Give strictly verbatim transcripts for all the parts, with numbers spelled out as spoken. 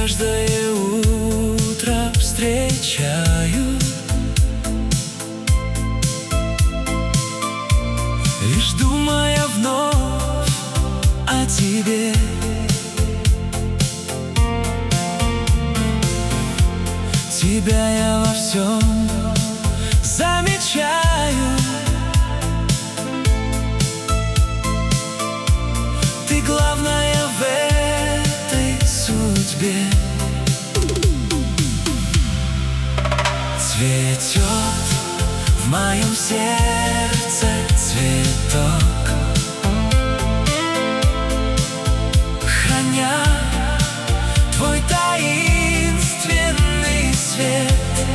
каждое утро встречаю лишь думая вновь о тебе. Тебя я во всем замечаю. Ты главная в этой судьбе. Цветет в моем сердце цветок, храня твой таинственный свет.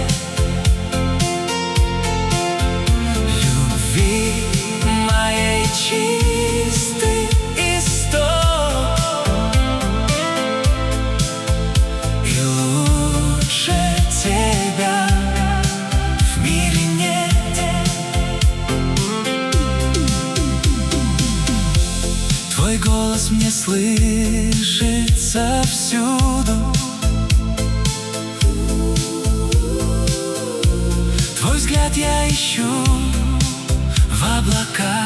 Любви моей чистый исток, и лучше тебя в мире нет. Твой голос мне слышится всюду, твой взгляд я ищу в облаках.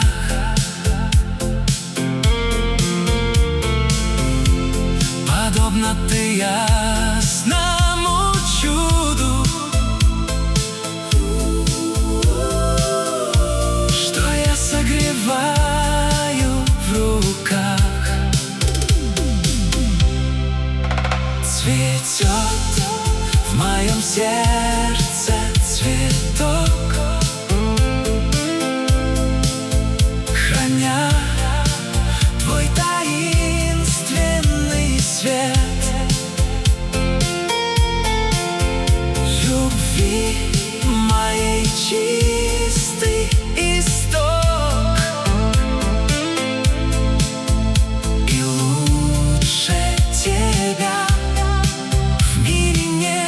Подобно ты ясному чуду, что я согреваю в руках. Цветет в моем сердце цветок, храня твой таинственный свет. Любви моей чистый исток, и лучше тебя в мире нет.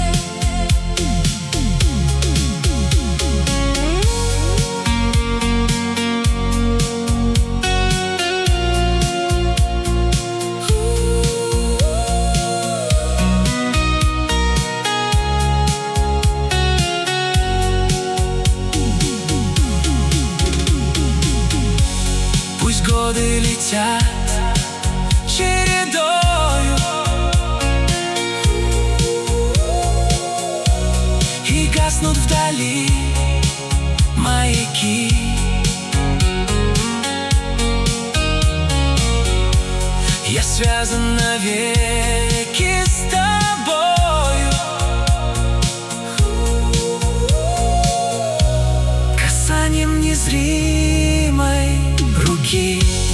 Пусть годы летят чередою и гаснут вдали маяки. Я связан навеки с тобою, касанием незримой руки.